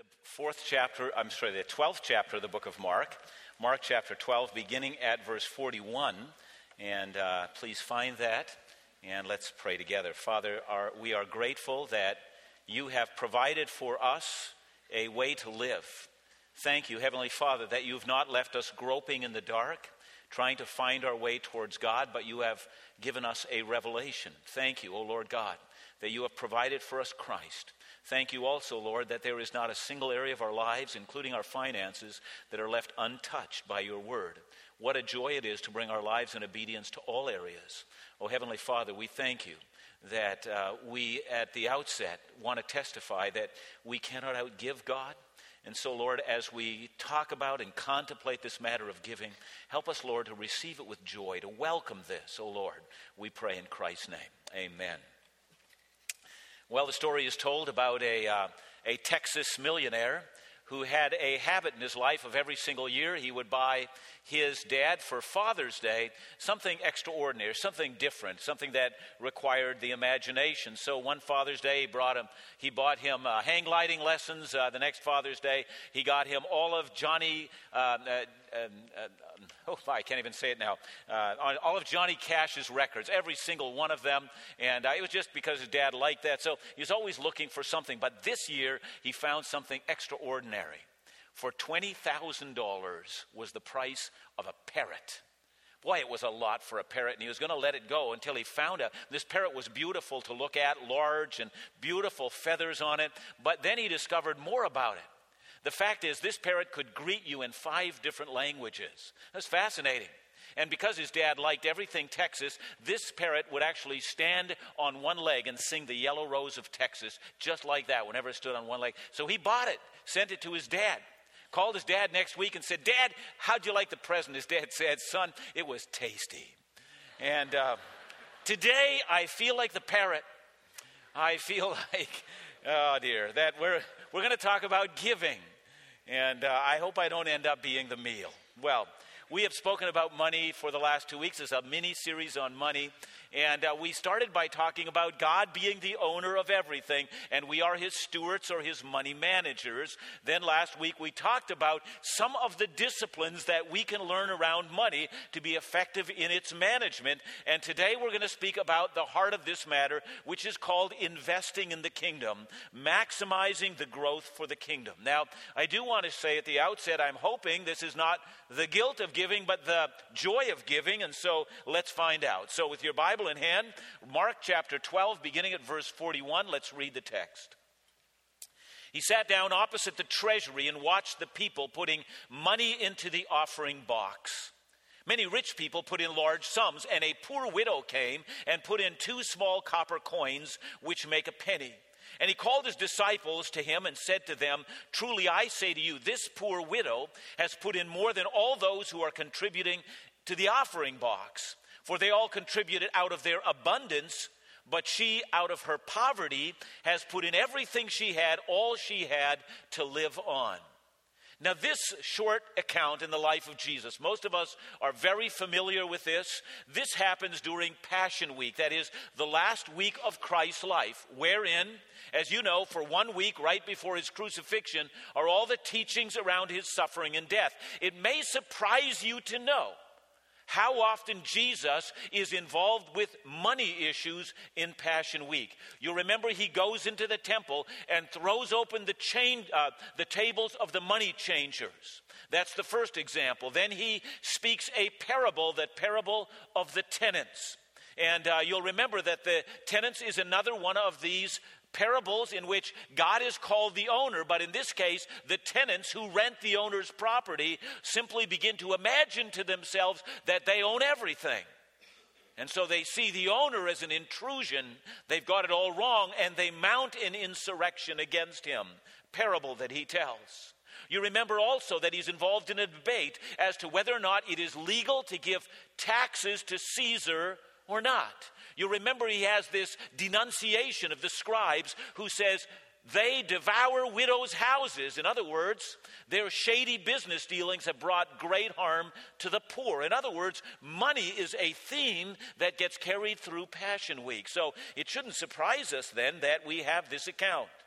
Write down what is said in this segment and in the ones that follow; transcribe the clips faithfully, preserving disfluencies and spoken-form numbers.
the fourth chapter, I'm sorry, the twelfth chapter of the book of Mark. Mark chapter twelve, beginning at verse forty-one. And uh, please find that, and let's pray together. Father, our, we are grateful that you have provided for us a way to live. Thank you, Heavenly Father, that you've not left us groping in the dark, trying to find our way towards God, but you have given us a revelation. Thank you, O Lord God, that you have provided for us Christ. Thank you also, Lord, that there is not a single area of our lives, including our finances, that are left untouched by your word. What a joy it is to bring our lives in obedience to all areas. Oh, Heavenly Father, we thank you that uh, we, at the outset, want to testify that we cannot outgive God. And so, Lord, as we talk about and contemplate this matter of giving, help us, Lord, to receive it with joy, to welcome this, oh Lord. We pray in Christ's name. Amen. Well, the story is told about a, uh, a Texas millionaire who had a habit in his life of every single year he would buy his dad for Father's Day something extraordinary, something different, something that required the imagination. So one Father's Day he brought him, he bought him uh, hang gliding lessons. Uh, the next Father's Day he got him all of Johnny. Uh, uh, uh, uh, oh, I can't even say it now. Uh, on all of Johnny Cash's records, every single one of them, and uh, it was just because his dad liked that. So he was always looking for something. But this year he found something extraordinary. For twenty thousand dollars was the price of a parrot. Boy, it was a lot for a parrot, and he was going to let it go until he found out. This parrot was beautiful to look at, large and beautiful feathers on it, but then he discovered more about it. The fact is, this parrot could greet you in five different languages. That's fascinating. And because his dad liked everything Texas, this parrot would actually stand on one leg and sing the Yellow Rose of Texas, just like that, whenever it stood on one leg. So he bought it, sent it to his dad. Called his dad next week and said, "Dad, how'd you like the present?" His dad said, "Son, it was tasty." And uh, today I feel like the parrot. I feel like, oh dear, that we're we're going to talk about giving. And uh, I hope I don't end up being the meal. Well, we have spoken about money for the last two weeks. It's a mini-series on money. And uh, we started by talking about God being the owner of everything, and we are his stewards or his money managers. Then last week we talked about some of the disciplines that we can learn around money to be effective in its management. And today we're going to speak about the heart of this matter, which is called investing in the kingdom, maximizing the growth for the kingdom. Now, I do want to say at the outset, I'm hoping this is not the guilt of giving, but the joy of giving. And so let's find out. So with your Bible in hand, Mark chapter twelve, beginning at verse forty-one, let's read the text. He sat down opposite the treasury and watched the people putting money into the offering box. Many rich people put in large sums, and a poor widow came and put in two small copper coins, which make a penny. And he called his disciples to him and said to them, "Truly I say to you, this poor widow has put in more than all those who are contributing to the offering box. For they all contributed out of their abundance, but she out of her poverty has put in everything she had, all she had to live on." Now, this short account in the life of Jesus, most of us are very familiar with this. This happens during Passion Week, that is, the last week of Christ's life, wherein, as you know, for one week right before his crucifixion are all the teachings around his suffering and death. It may surprise you to know how often Jesus is involved with money issues in Passion Week. You remember he goes into the temple and throws open the chain, uh, the tables of the money changers. That's the first example. Then he speaks a parable, the parable of the tenants. And uh, you'll remember that the tenants is another one of these parables in which God is called the owner, but in this case, the tenants who rent the owner's property simply begin to imagine to themselves that they own everything. And so they see the owner as an intrusion. They've got it all wrong, and they mount an insurrection against him. Parable that he tells. You remember also that he's involved in a debate as to whether or not it is legal to give taxes to Caesar or not. You remember he has this denunciation of the scribes who says they devour widows' houses. In other words, their shady business dealings have brought great harm to the poor. In other words, money is a theme that gets carried through Passion Week. So it shouldn't surprise us then that we have this account.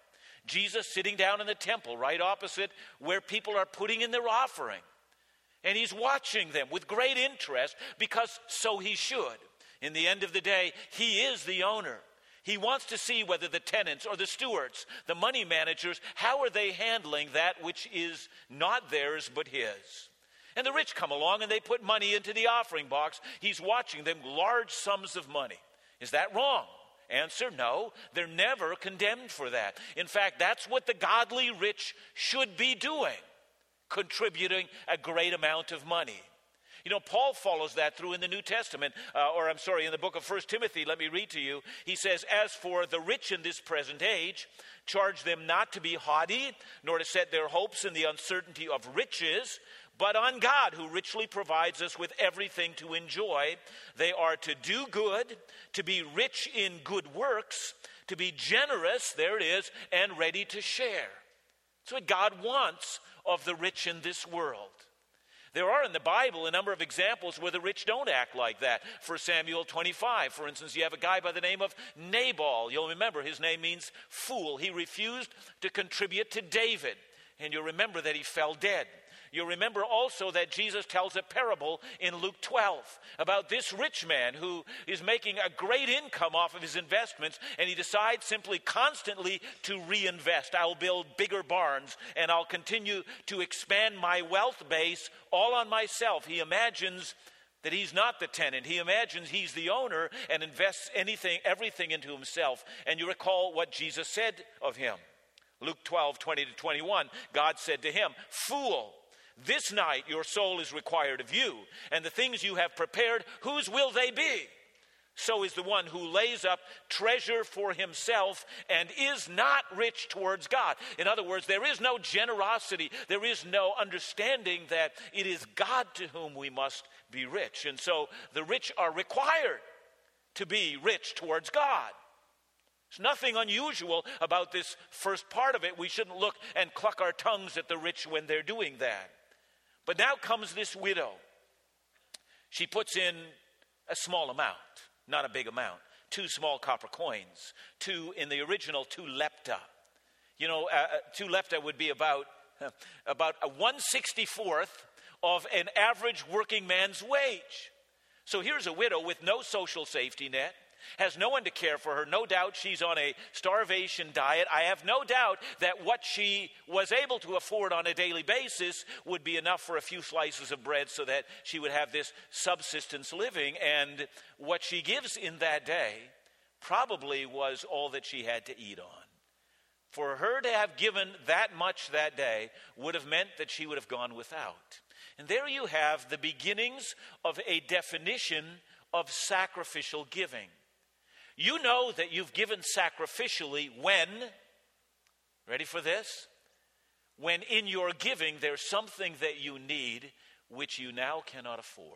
Jesus sitting down in the temple right opposite where people are putting in their offering. And he's watching them with great interest because so he should. In the end of the day, he is the owner. He wants to see whether the tenants or the stewards, the money managers, how are they handling that which is not theirs but his. And the rich come along and they put money into the offering box. He's watching them, large sums of money. Is that wrong? Answer, no. They're never condemned for that. In fact, that's what the godly rich should be doing, contributing a great amount of money. You know, Paul follows that through in the New Testament, uh, or I'm sorry, in the book of First Timothy. Let me read to you. He says, as for the rich in this present age, charge them not to be haughty, nor to set their hopes in the uncertainty of riches, but on God, who richly provides us with everything to enjoy. They are to do good, to be rich in good works, to be generous, there it is, and ready to share. That's what God wants of the rich in this world. There are in the Bible a number of examples where the rich don't act like that. First Samuel twenty-five, for instance, you have a guy by the name of Nabal. You'll remember his name means fool. He refused to contribute to David, and you'll remember that he fell dead. You'll remember also that Jesus tells a parable in Luke twelve about this rich man who is making a great income off of his investments, and he decides simply constantly to reinvest. I'll build bigger barns, and I'll continue to expand my wealth base all on myself. He imagines that he's not the tenant. He imagines he's the owner and invests anything, everything into himself. And you recall what Jesus said of him. Luke twelve, twenty to twenty-one, God said to him, "Fool, this night your soul is required of you, and the things you have prepared, whose will they be? So is the one who lays up treasure for himself and is not rich towards God." In other words, there is no generosity. There is no understanding that it is God to whom we must be rich. And so the rich are required to be rich towards God. There's nothing unusual about this first part of it. We shouldn't look and cluck our tongues at the rich when they're doing that. But now comes this widow. She puts in a small amount, not a big amount. Two small copper coins. Two, in the original, two lepta. You know, uh, two lepta would be about, uh, about a one sixty-fourth of an average working man's wage. So here's a widow with no social safety net, has no one to care for her. No doubt she's on a starvation diet. I have no doubt that what she was able to afford on a daily basis would be enough for a few slices of bread so that she would have this subsistence living. And what she gives in that day probably was all that she had to eat on. For her to have given that much that day would have meant that she would have gone without. And there you have the beginnings of a definition of sacrificial giving. You know that you've given sacrificially when, ready for this? When in your giving there's something that you need which you now cannot afford.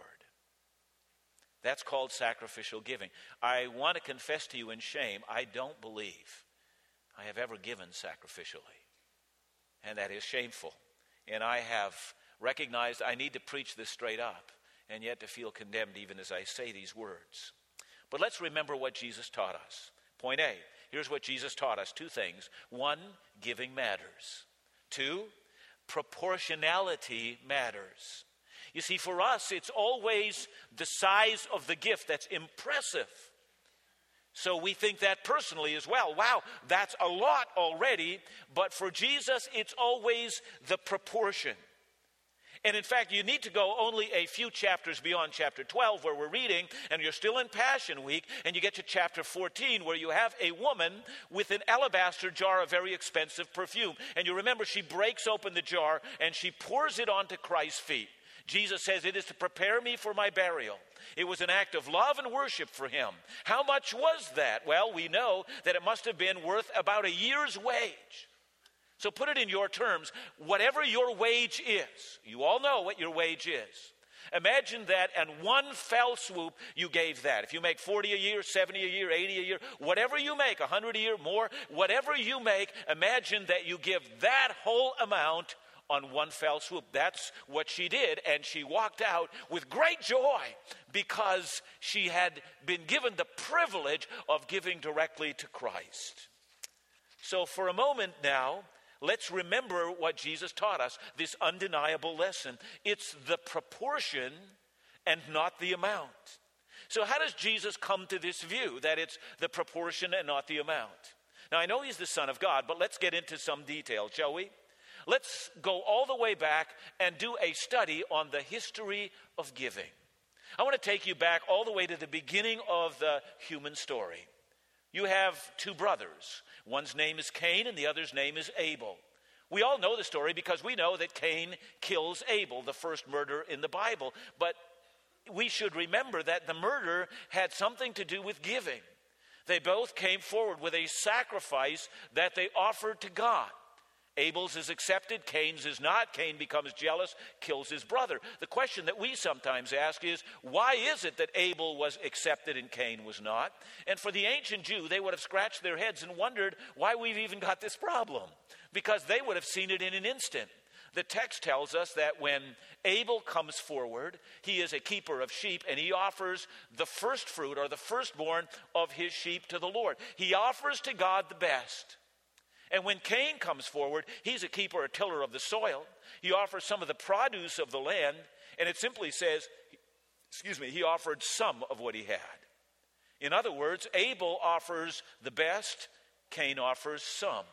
That's called sacrificial giving. I want to confess to you in shame, I don't believe I have ever given sacrificially. And that is shameful. And I have recognized I need to preach this straight up, and yet to feel condemned even as I say these words. But let's remember what Jesus taught us. Point A, here's what Jesus taught us. Two things. One, giving matters. Two, proportionality matters. You see, for us, it's always the size of the gift that's impressive. So we think that personally as well. Wow, that's a lot already. But for Jesus, it's always the proportion. And in fact, you need to go only a few chapters beyond chapter twelve where we're reading, and you're still in Passion Week, and you get to chapter fourteen where you have a woman with an alabaster jar of very expensive perfume. And you remember she breaks open the jar and she pours it onto Christ's feet. Jesus says, "It is to prepare me for my burial." It was an act of love and worship for him. How much was that? Well, we know that it must have been worth about a year's wage. So put it in your terms, whatever your wage is, you all know what your wage is. Imagine that in one fell swoop you gave that. If you make forty a year, seventy a year, eighty a year, whatever you make, one hundred a year, more, whatever you make, imagine that you give that whole amount on one fell swoop. That's what she did, and she walked out with great joy because she had been given the privilege of giving directly to Christ. So for a moment now, let's remember what Jesus taught us, this undeniable lesson. It's the proportion and not the amount. So how does Jesus come to this view, that it's the proportion and not the amount? Now, I know he's the Son of God, but let's get into some detail, shall we? Let's go all the way back and do a study on the history of giving. I want to take you back all the way to the beginning of the human story. You have two brothers. One's name is Cain and the other's name is Abel. We all know the story because we know that Cain kills Abel, the first murder in the Bible. But we should remember that the murder had something to do with giving. They both came forward with a sacrifice that they offered to God. Abel's is accepted, Cain's is not. Cain becomes jealous, kills his brother. The question that we sometimes ask is, why is it that Abel was accepted and Cain was not? And for the ancient Jew, they would have scratched their heads and wondered why we've even got this problem, because they would have seen it in an instant. The text tells us that when Abel comes forward, he is a keeper of sheep, and he offers the first fruit or the firstborn of his sheep to the Lord. He offers to God the best. And when Cain comes forward, he's a keeper, a tiller of the soil. He offers some of the produce of the land, and it simply says, excuse me, he offered some of what he had. In other words, Abel offers the best, Cain offers some.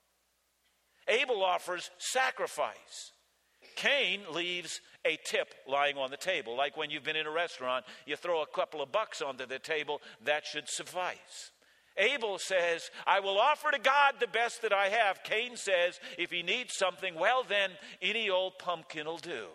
Abel offers sacrifice. Cain leaves a tip lying on the table. Like when you've been in a restaurant, you throw a couple of bucks onto the table, that should suffice. Abel says, I will offer to God the best that I have. Cain says, if he needs something, well then, any old pumpkin will do.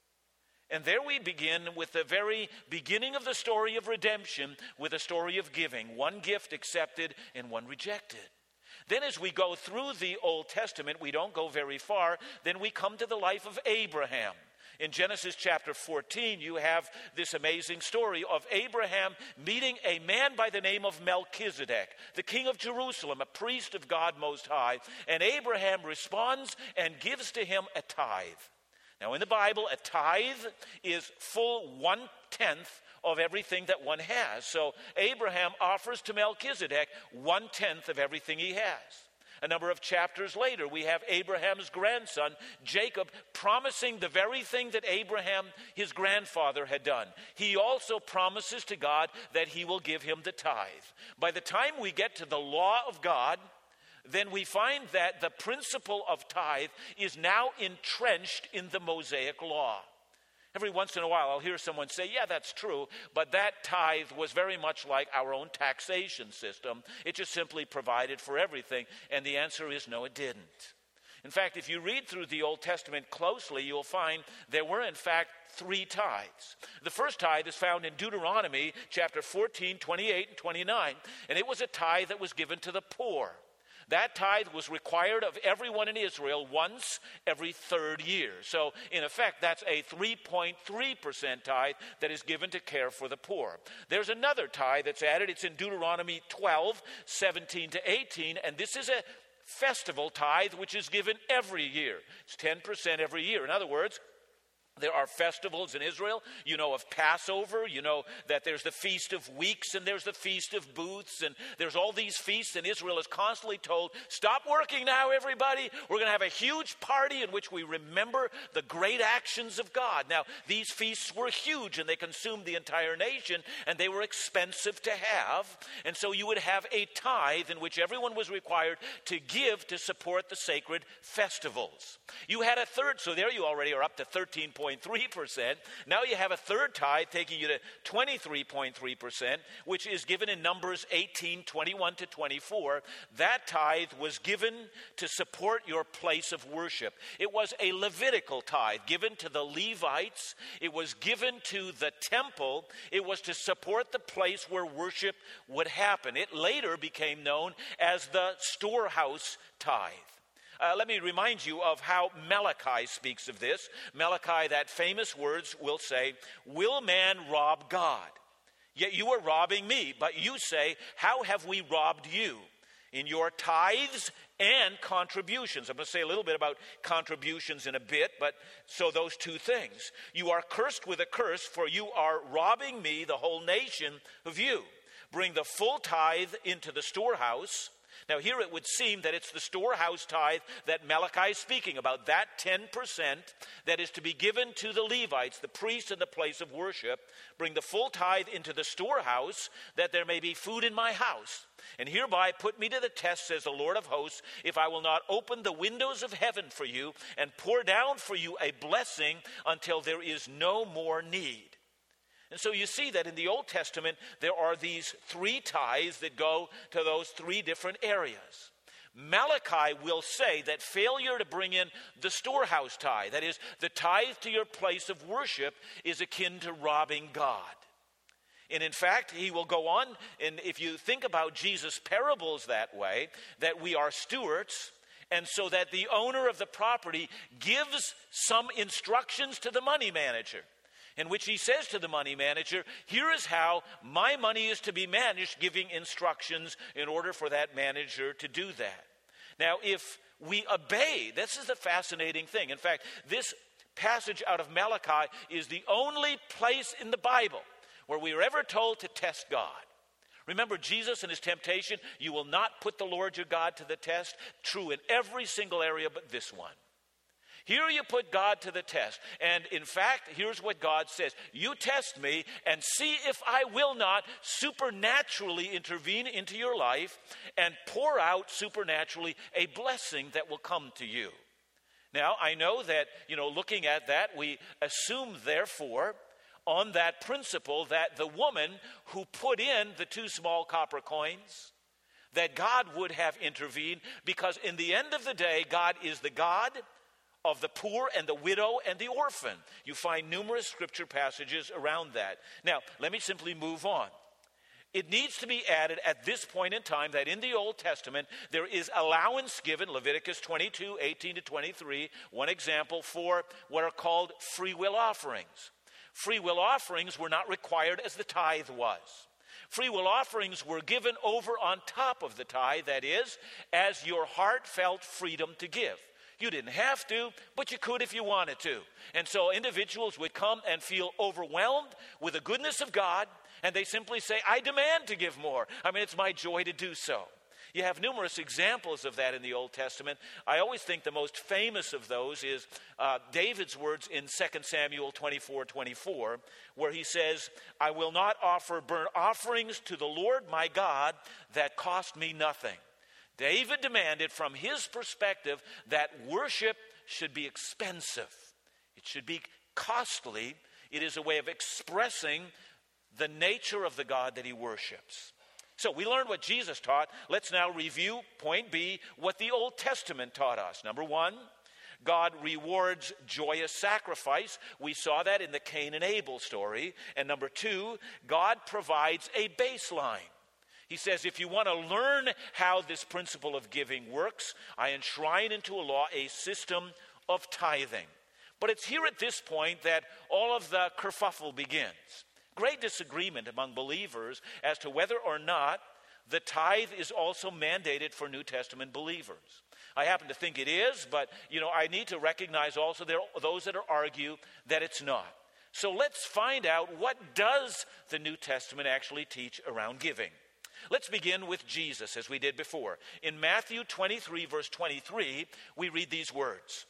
And there we begin with the very beginning of the story of redemption, with a story of giving. One gift accepted and one rejected. Then as we go through the Old Testament, we don't go very far, then we come to the life of Abraham. In Genesis chapter fourteen, you have this amazing story of Abraham meeting a man by the name of Melchizedek, the king of Jerusalem, a priest of God Most High. And Abraham responds and gives to him a tithe. Now in the Bible, a tithe is full one-tenth of everything that one has. So Abraham offers to Melchizedek one-tenth of everything he has. A number of chapters later, we have Abraham's grandson, Jacob, promising the very thing that Abraham, his grandfather, had done. He also promises to God that he will give him the tithe. By the time we get to the law of God, then we find that the principle of tithe is now entrenched in the Mosaic law. Every once in a while, I'll hear someone say, yeah, that's true, but that tithe was very much like our own taxation system. It just simply provided for everything. And the answer is no, it didn't. In fact, if you read through the Old Testament closely, you'll find there were, in fact, three tithes. The first tithe is found in Deuteronomy chapter fourteen, twenty-eight, and twenty-nine, and it was a tithe that was given to the poor. That tithe was required of everyone in Israel once every third year. So, in effect, that's a three point three percent tithe that is given to care for the poor. There's another tithe that's added. It's in Deuteronomy twelve, seventeen to eighteen, and this is a festival tithe which is given every year. It's ten percent every year. In other words, there are festivals in Israel. You know of Passover. You know that there's the Feast of Weeks and there's the Feast of Booths. And there's all these feasts, and Israel is constantly told, stop working now, everybody. We're going to have a huge party in which we remember the great actions of God. Now, these feasts were huge, and they consumed the entire nation, and they were expensive to have. And so you would have a tithe in which everyone was required to give to support the sacred festivals. You had a third, so there you already are up to thirteen point three percent. Now you have a third tithe taking you to twenty-three point three percent, which is given in Numbers eighteen, twenty-one to twenty-four. That tithe was given to support your place of worship. It was a Levitical tithe given to the Levites. It was given to the temple. It was to support the place where worship would happen. It later became known as the storehouse tithe. Uh, let me remind you of how Malachi speaks of this. Malachi, that famous words, will say, will man rob God? Yet you are robbing me. But you say, how have we robbed you? In your tithes and contributions. I'm going to say a little bit about contributions in a bit, but so those two things. You are cursed with a curse, for you are robbing me, the whole nation, of you. Bring the full tithe into the storehouse, Now here it would seem that it's the storehouse tithe that Malachi is speaking about, that ten percent that is to be given to the Levites, the priests in the place of worship. Bring the full tithe into the storehouse, that there may be food in my house. And hereby put me to the test, says the Lord of hosts, if I will not open the windows of heaven for you and pour down for you a blessing until there is no more need. And so you see that in the Old Testament, there are these three tithes that go to those three different areas. Malachi will say that failure to bring in the storehouse tithe, that is, the tithe to your place of worship, is akin to robbing God. And in fact, he will go on, and if you think about Jesus' parables that way, that we are stewards, and so that the owner of the property gives some instructions to the money manager, in which he says to the money manager, here is how my money is to be managed, giving instructions in order for that manager to do that. Now, if we obey, this is the fascinating thing. In fact, this passage out of Malachi is the only place in the Bible where we are ever told to test God. Remember Jesus and his temptation, you will not put the Lord your God to the test. True in every single area but this one. Here you put God to the test. And in fact, here's what God says. You test me and see if I will not supernaturally intervene into your life and pour out supernaturally a blessing that will come to you. Now, I know that, you know, looking at that, we assume, therefore, on that principle that the woman who put in the two small copper coins, that God would have intervened, because in the end of the day, God is the God of the poor and the widow and the orphan. You find numerous scripture passages around that. Now, let me simply move on. It needs to be added at this point in time that in the Old Testament, there is allowance given, Leviticus twenty-two, eighteen to twenty-three, one example, for what are called free will offerings. Free will offerings were not required as the tithe was. Free will offerings were given over on top of the tithe, that is, as your heart felt freedom to give. You didn't have to, but you could if you wanted to. And so individuals would come and feel overwhelmed with the goodness of God, and they simply say, I demand to give more. I mean, it's my joy to do so. You have numerous examples of that in the Old Testament. I always think the most famous of those is uh, David's words in Second Samuel twenty-four twenty-four, where he says, I will not offer burnt offerings to the Lord my God that cost me nothing. David demanded from his perspective that worship should be expensive. It should be costly. It is a way of expressing the nature of the God that he worships. So we learned what Jesus taught. Let's now review, point B, what the Old Testament taught us. Number one, God rewards joyous sacrifice. We saw that in the Cain and Abel story. And number two, God provides a baseline. He says, if you want to learn how this principle of giving works, I enshrine into a law a system of tithing. But it's here at this point that all of the kerfuffle begins. Great disagreement among believers as to whether or not the tithe is also mandated for New Testament believers. I happen to think it is, but you know, I need to recognize also there are those that argue that it's not. So let's find out, what does the New Testament actually teach around giving? Let's begin with Jesus, as we did before. In Matthew twenty-three, verse twenty-three, we read these words.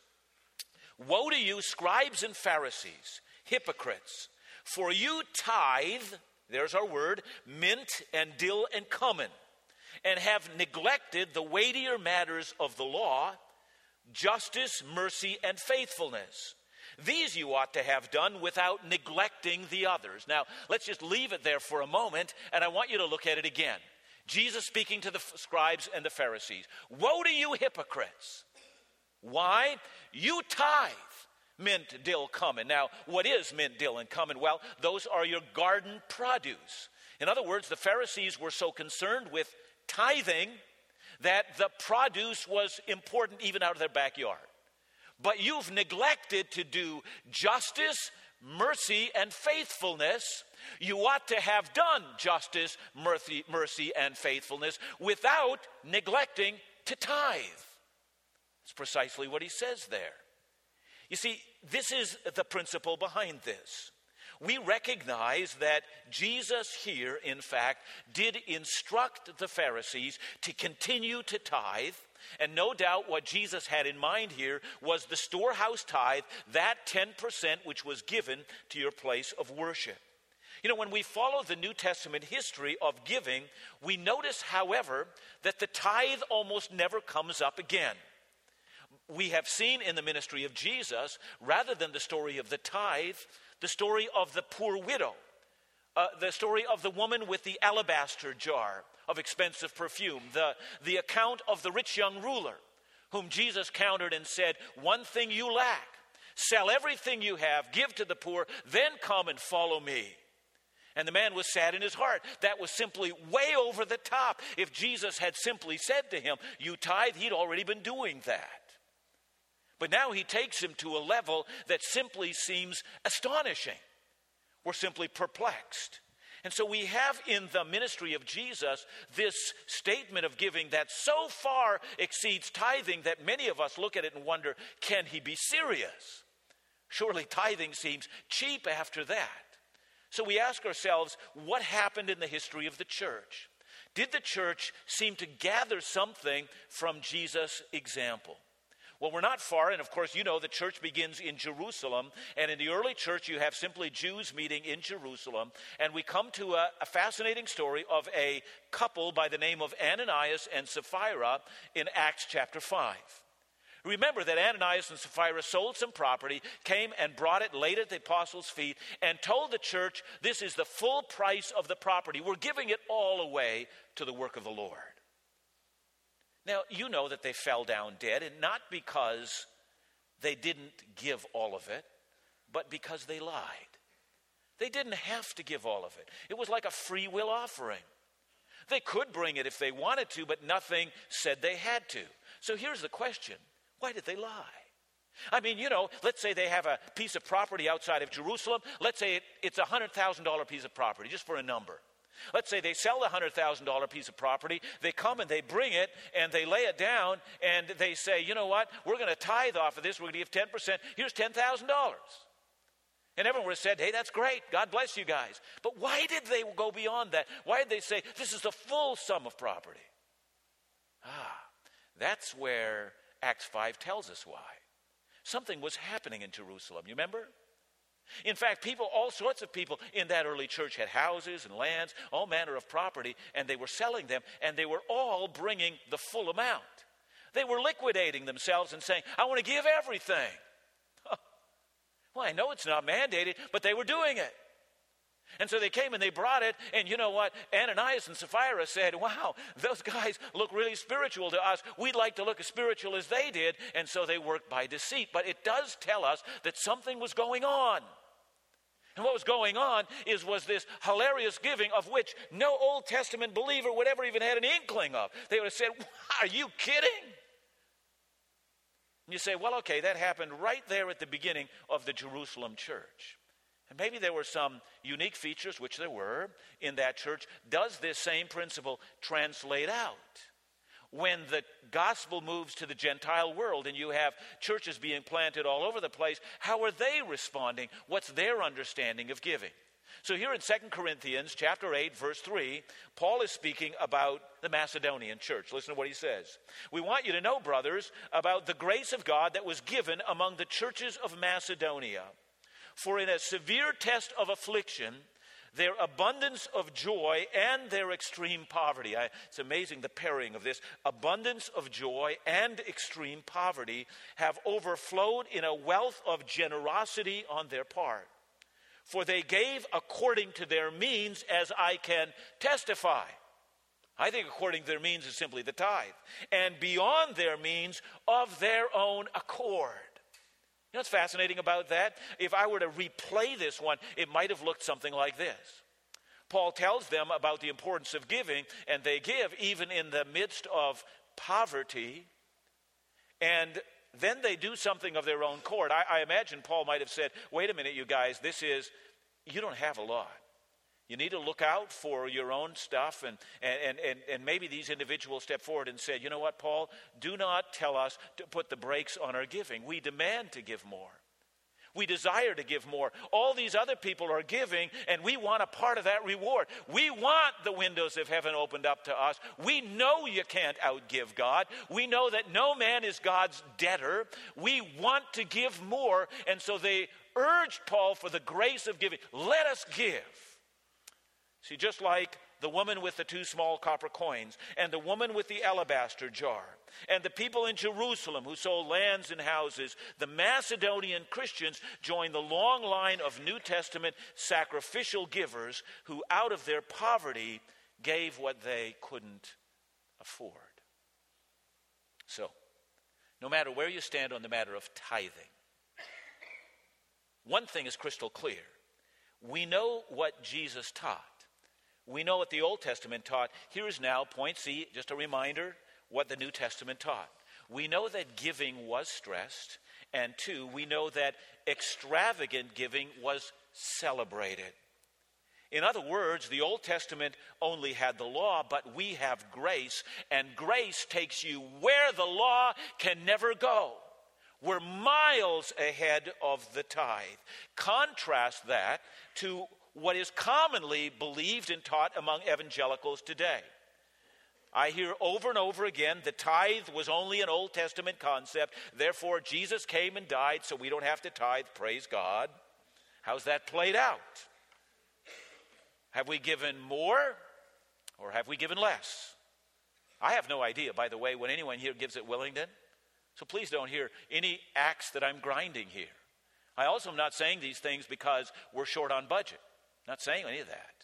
Woe to you, scribes and Pharisees, hypocrites, for you tithe, there's our word, mint and dill and cumin, and have neglected the weightier matters of the law, justice, mercy, and faithfulness. These you ought to have done without neglecting the others. Now, let's just leave it there for a moment, and I want you to look at it again. Jesus speaking to the scribes and the Pharisees. Woe to you, hypocrites! Why? You tithe mint, dill, cumin. Now, what is mint, dill, and cumin? Well, those are your garden produce. In other words, the Pharisees were so concerned with tithing that the produce was important even out of their backyard. But you've neglected to do justice, mercy, and faithfulness. You ought to have done justice, mercy, mercy, and faithfulness without neglecting to tithe. That's precisely what he says there. You see, this is the principle behind this. we recognize that Jesus here, in fact, did instruct the Pharisees to continue to tithe. And no doubt what Jesus had in mind here was the storehouse tithe, that ten percent which was given to your place of worship. You know, when we follow the New Testament history of giving, we notice, however, that the tithe almost never comes up again. We have seen in the ministry of Jesus, rather than the story of the tithe, the story of the poor widow, uh, the story of the woman with the alabaster jar of expensive perfume, the, the account of the rich young ruler, whom Jesus countered and said, one thing you lack, sell everything you have, give to the poor, then come and follow me. And the man was sad in his heart. That was simply way over the top. If Jesus had simply said to him, you tithe, he'd already been doing that. But now he takes him to a level that simply seems astonishing. We're simply perplexed. And so we have in the ministry of Jesus this statement of giving that so far exceeds tithing that many of us look at it and wonder, can he be serious? Surely tithing seems cheap after that. So we ask ourselves, what happened in the history of the church? Did the church seem to gather something from Jesus' example? Well, we're not far, and of course, you know, the church begins in Jerusalem, and in the early church, you have simply Jews meeting in Jerusalem, and we come to a, a fascinating story of a couple by the name of Ananias and Sapphira in Acts chapter five. Remember that Ananias and Sapphira sold some property, came and brought it, laid it at the apostles' feet, and told the church, this is the full price of the property. We're giving it all away to the work of the Lord. Now, you know that they fell down dead, and not because they didn't give all of it, but because they lied. They didn't have to give all of it. It was like a free will offering. They could bring it if they wanted to, but nothing said they had to. So here's the question. Why did they lie? I mean, you know, let's say they have a piece of property outside of Jerusalem. Let's say it, it's a one hundred thousand dollars piece of property, just for a number. Let's say they sell the one hundred thousand dollars piece of property. They come and they bring it and they lay it down and they say, you know what, we're going to tithe off of this. We're going to give ten percent. Here's ten thousand dollars. And everyone would have said, hey, that's great. God bless you guys. But why did they go beyond that? Why did they say, this is the full sum of property? Ah, that's where Acts five tells us why. Something was happening in Jerusalem. You remember? In fact, people, all sorts of people in that early church had houses and lands, all manner of property, and they were selling them, and they were all bringing the full amount. They were liquidating themselves and saying, I want to give everything. Well, I know it's not mandated, but they were doing it. And so they came and they brought it, and you know what? Ananias and Sapphira said, wow, those guys look really spiritual to us. We'd like to look as spiritual as they did, and so they worked by deceit. But it does tell us that something was going on. And what was going on is was this hilarious giving of which no Old Testament believer would ever even had an inkling of. They would have said, are you kidding? And you say, well, okay, that happened right there at the beginning of the Jerusalem church. And maybe there were some unique features, which there were, in that church. Does this same principle translate out? When the gospel moves to the Gentile world and you have churches being planted all over the place, how are they responding? What's their understanding of giving? So here in Second Corinthians chapter eight, verse three, Paul is speaking about the Macedonian church. Listen to what he says. We want you to know, brothers, about the grace of God that was given among the churches of Macedonia. For in a severe test of affliction, their abundance of joy and their extreme poverty. I, it's amazing the pairing of this. Abundance of joy and extreme poverty have overflowed in a wealth of generosity on their part. For they gave according to their means, as I can testify. I think according to their means is simply the tithe. And beyond their means of their own accord. You know what's fascinating about that? If I were to replay this one, it might have looked something like this. Paul tells them about the importance of giving, and they give even in the midst of poverty. And then they do something of their own accord. I, I imagine Paul might have said, wait a minute, you guys, this is, you don't have a lot. You need to look out for your own stuff. And, and, and, and maybe these individuals stepped forward and said, you know what, Paul, do not tell us to put the brakes on our giving. We demand to give more. We desire to give more. All these other people are giving, and we want a part of that reward. We want the windows of heaven opened up to us. We know you can't outgive God. We know that no man is God's debtor. We want to give more, and so they urged Paul for the grace of giving. Let us give. See, just like the woman with the two small copper coins, and the woman with the alabaster jar, and the people in Jerusalem who sold lands and houses, the Macedonian Christians joined the long line of New Testament sacrificial givers who out of their poverty gave what they couldn't afford. So, no matter where you stand on the matter of tithing, one thing is crystal clear. We know what Jesus taught. We know what the Old Testament taught. Here is now point C, just a reminder, what the New Testament taught. We know that giving was stressed, and two, we know that extravagant giving was celebrated. In other words, the Old Testament only had the law, but we have grace, and grace takes you where the law can never go. We're miles ahead of the tithe. Contrast that to what is commonly believed and taught among evangelicals today. I hear over and over again, the tithe was only an Old Testament concept, therefore Jesus came and died so we don't have to tithe, praise God. How's that played out? Have we given more or have we given less? I have no idea, by the way, when anyone here gives at Willingdon. So please don't hear any axe that I'm grinding here. I also am not saying these things because we're short on budget. Not saying any of that.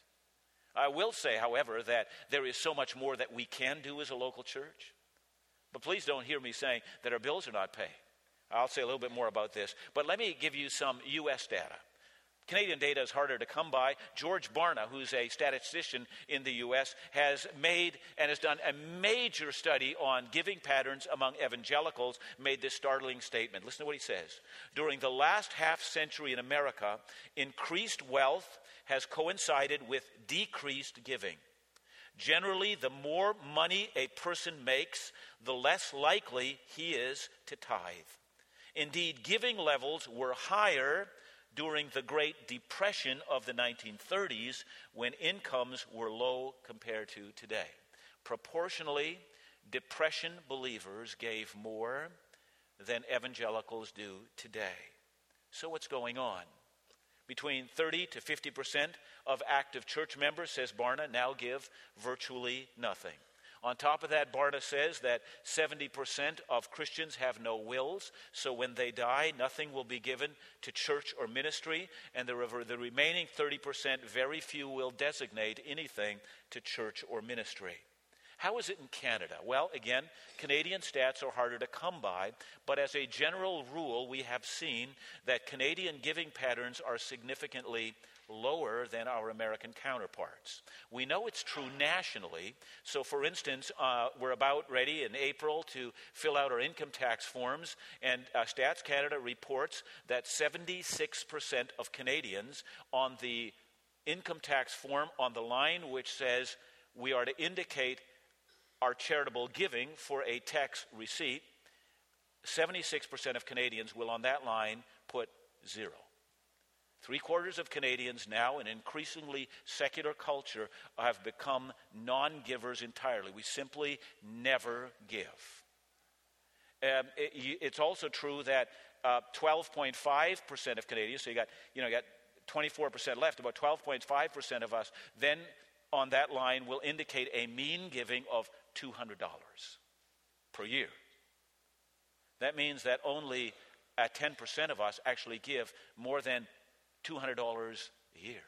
I will say, however, that there is so much more that we can do as a local church. But please don't hear me saying that our bills are not paid. I'll say a little bit more about this. But let me give you some U S data. Canadian data is harder to come by. George Barna, who's a statistician in the U S, has made and has done a major study on giving patterns among evangelicals, made this startling statement. Listen to what he says. During the last half century in America, increased wealth has coincided with decreased giving. Generally, the more money a person makes, the less likely he is to tithe. Indeed, giving levels were higher during the Great Depression of the nineteen thirties, when incomes were low compared to today. Proportionally, Depression believers gave more than evangelicals do today. So what's going on? Between thirty to fifty percent of active church members, says Barna, now give virtually nothing. On top of that, Barna says that seventy percent of Christians have no wills, so when they die, nothing will be given to church or ministry, and the, the remaining thirty percent, very few will designate anything to church or ministry. How is it in Canada? Well, again, Canadian stats are harder to come by, but as a general rule, we have seen that Canadian giving patterns are significantly lower than our American counterparts. We know it's true nationally. So, for instance, uh, we're about ready in April to fill out our income tax forms, and uh, Stats Canada reports that seventy-six percent of Canadians on the income tax form on the line which says we are to indicate our charitable giving for a tax receipt, seventy-six percent of Canadians will on that line put zero. Three quarters of Canadians now, in increasingly secular culture, have become non-givers entirely. We simply never give. Um, it, it's also true that uh, twelve point five percent of Canadians, so you got, you know, you got twenty-four percent left, about twelve point five percent of us, then on that line will indicate a mean giving of two hundred dollars per year. That means that only uh, ten percent of us actually give more than two hundred dollars a year.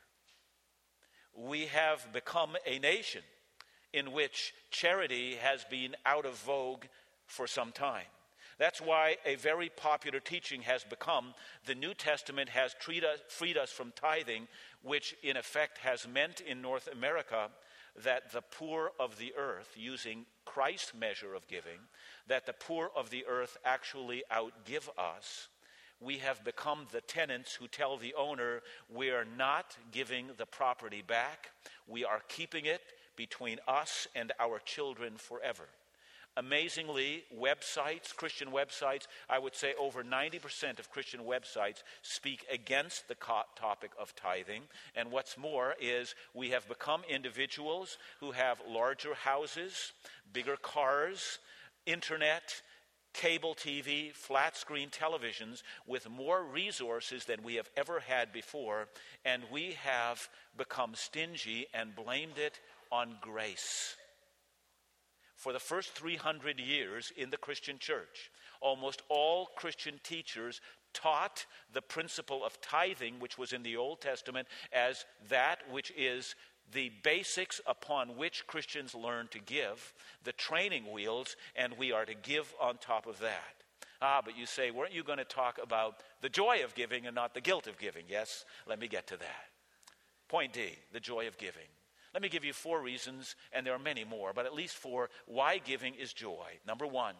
We have become a nation in which charity has been out of vogue for some time. That's why a very popular teaching has become the New Testament has treat us, freed us from tithing, which in effect has meant in North America that the poor of the earth, using Christ's measure of giving, that the poor of the earth actually outgive us. We have become the tenants who tell the owner, we are not giving the property back. We are keeping it between us and our children forever. Amazingly, websites, Christian websites, I would say over ninety percent of Christian websites speak against the co- topic of tithing. And what's more is we have become individuals who have larger houses, bigger cars, internet, cable T V, flat screen televisions with more resources than we have ever had before. And we have become stingy and blamed it on grace. For the first three hundred years in the Christian church, almost all Christian teachers taught the principle of tithing, which was in the Old Testament, as that which is the basics upon which Christians learn to give, the training wheels, and we are to give on top of that. Ah, but you say, weren't you going to talk about the joy of giving and not the guilt of giving? Yes, let me get to that. Point D, the joy of giving. Let me give you four reasons, and there are many more, but at least four, why giving is joy. Number one,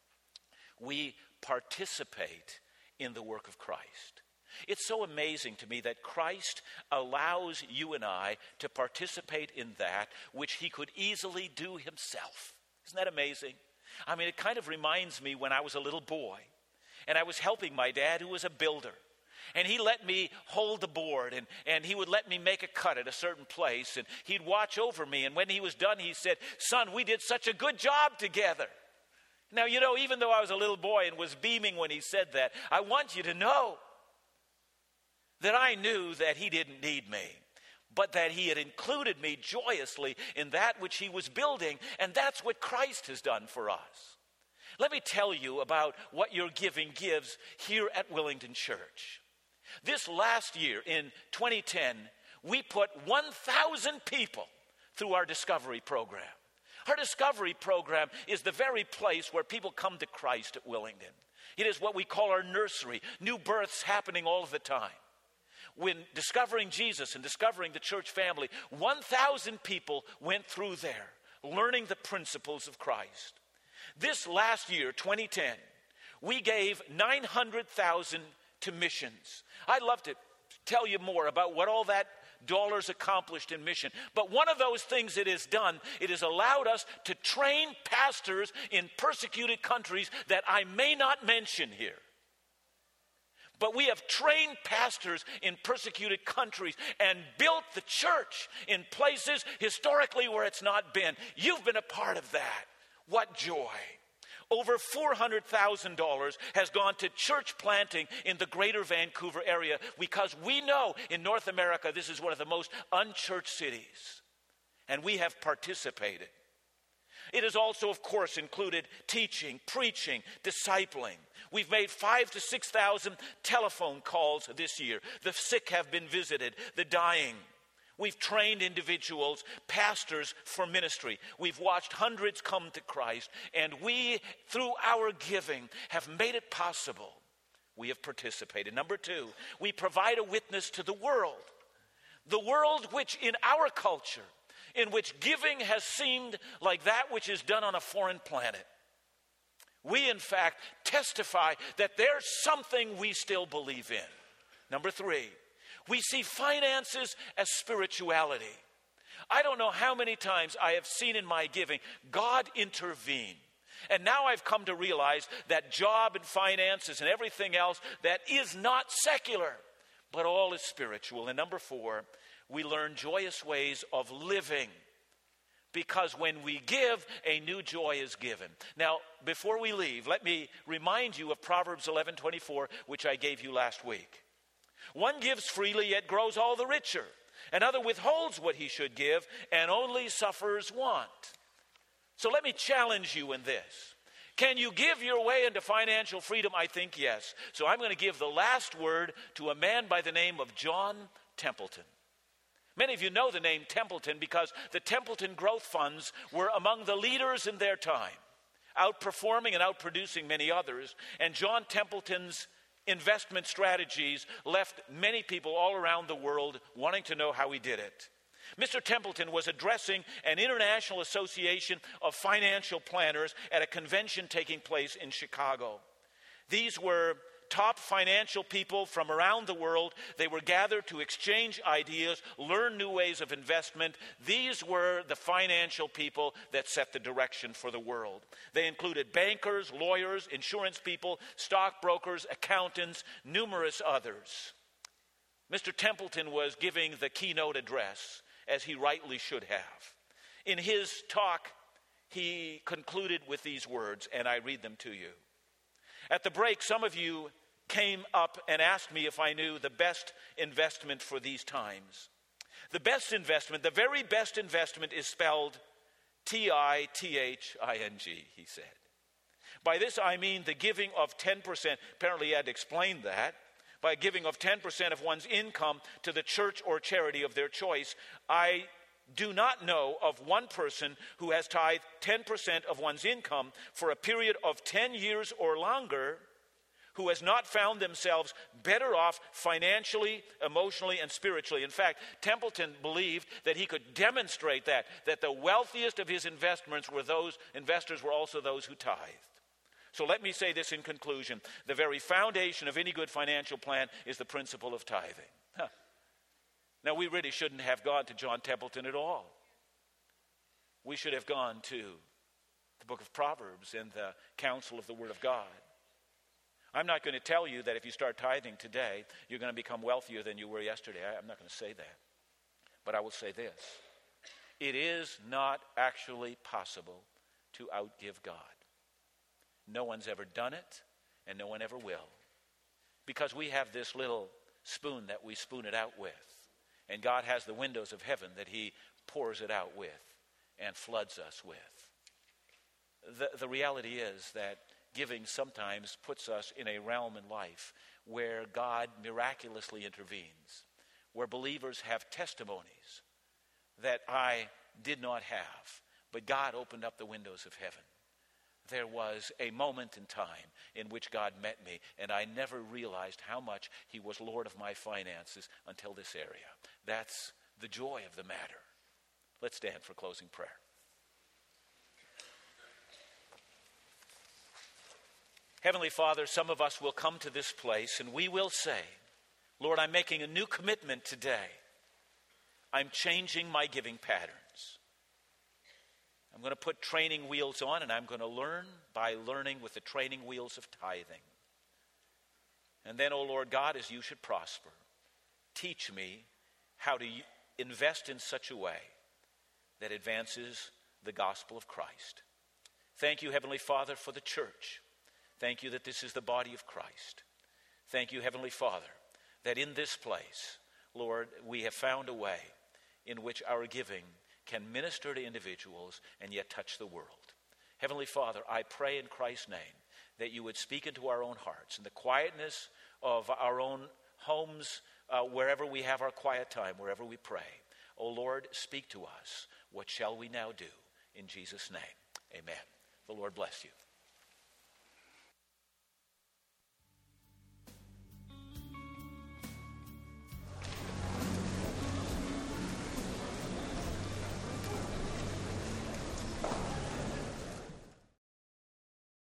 we participate in the work of Christ. It's so amazing to me that Christ allows you and I to participate in that which he could easily do himself. Isn't that amazing? I mean, it kind of reminds me when I was a little boy, and I was helping my dad, who was a builder. And he let me hold the board, and, and he would let me make a cut at a certain place, and he'd watch over me. And when he was done, he said, "Son, we did such a good job together." Now, you know, even though I was a little boy and was beaming when he said that, I want you to know that I knew that he didn't need me, but that he had included me joyously in that which he was building, and that's what Christ has done for us. Let me tell you about what your giving gives here at Willington Church. This last year, in twenty ten, we put one thousand people through our Discovery program. Our Discovery program is the very place where people come to Christ at Willington. It is what we call our nursery, new births happening all of the time. When discovering Jesus and discovering the church family, one thousand people went through there, learning the principles of Christ. This last year, twenty ten, we gave nine hundred thousand dollars to missions. I'd love to tell you more about what all that dollars accomplished in mission. But one of those things it has done, it has allowed us to train pastors in persecuted countries that I may not mention here. But we have trained pastors in persecuted countries and built the church in places historically where it's not been. You've been a part of that. What joy. Over four hundred thousand dollars has gone to church planting in the greater Vancouver area because we know in North America this is one of the most unchurched cities, and we have participated. It has also, of course, included teaching, preaching, discipling. We've made five to six thousand telephone calls this year. The sick have been visited, the dying. We've trained individuals, pastors for ministry. We've watched hundreds come to Christ, and we, through our giving, have made it possible. We have participated. Number two, we provide a witness to the world. The world which in our culture, in which giving has seemed like that which is done on a foreign planet. We, in fact, testify that there's something we still believe in. Number three, we see finances as spirituality. I don't know how many times I have seen in my giving God intervene. And now I've come to realize that job and finances and everything else, that is not secular, but all is spiritual. And number four, we learn joyous ways of living. Because when we give, a new joy is given. Now, before we leave, let me remind you of Proverbs eleven twenty-four, which I gave you last week. One gives freely, yet grows all the richer. Another withholds what he should give, and only suffers want. So let me challenge you in this. Can you give your way into financial freedom? I think yes. So I'm going to give the last word to a man by the name of John Templeton. Many of you know the name Templeton because the Templeton Growth Funds were among the leaders in their time, outperforming and outproducing many others. And John Templeton's investment strategies left many people all around the world wanting to know how he did it. Mister Templeton was addressing an international association of financial planners at a convention taking place in Chicago. These were top financial people from around the world. They were gathered to exchange ideas, learn new ways of investment. These were the financial people that set the direction for the world. They included bankers, lawyers, insurance people, stockbrokers, accountants, numerous others. Mister Templeton was giving the keynote address, as he rightly should have. In his talk, he concluded with these words, and I read them to you. At the break, some of you came up and asked me if I knew the best investment for these times. The best investment, the very best investment is spelled T I T H I N G, he said. By this I mean the giving of ten percent. Apparently he had explained that. By giving of ten percent of one's income to the church or charity of their choice. I do not know of one person who has tithed ten percent of one's income for a period of ten years or longer who has not found themselves better off financially, emotionally, and spiritually. In fact, Templeton believed that he could demonstrate that, that the wealthiest of his investments were those, investors were also those who tithed. So let me say this in conclusion. The very foundation of any good financial plan is the principle of tithing. Huh. Now, we really shouldn't have gone to John Templeton at all. We should have gone to the book of Proverbs and the counsel of the Word of God. I'm not going to tell you that if you start tithing today, you're going to become wealthier than you were yesterday. I'm not going to say that. But I will say this. It is not actually possible to outgive God. No one's ever done it, and no one ever will. Because we have this little spoon that we spoon it out with. And God has the windows of heaven that he pours it out with and floods us with. The, the reality is that giving sometimes puts us in a realm in life where God miraculously intervenes, where believers have testimonies that I did not have, but God opened up the windows of heaven. There was a moment in time in which God met me, and I never realized how much he was Lord of my finances until this area. That's the joy of the matter. Let's stand for closing prayer. Heavenly Father, some of us will come to this place and we will say, Lord, I'm making a new commitment today. I'm changing my giving patterns. I'm going to put training wheels on, and I'm going to learn by learning with the training wheels of tithing. And then, oh Lord God, as you should prosper, teach me how to invest in such a way that advances the gospel of Christ. Thank you, Heavenly Father, for the church. Thank you that this is the body of Christ. Thank you, Heavenly Father, that in this place, Lord, we have found a way in which our giving can minister to individuals and yet touch the world. Heavenly Father, I pray in Christ's name that you would speak into our own hearts in the quietness of our own homes, uh, wherever we have our quiet time, wherever we pray. Oh Lord, speak to us. What shall we now do? In Jesus' name, amen. The Lord bless you.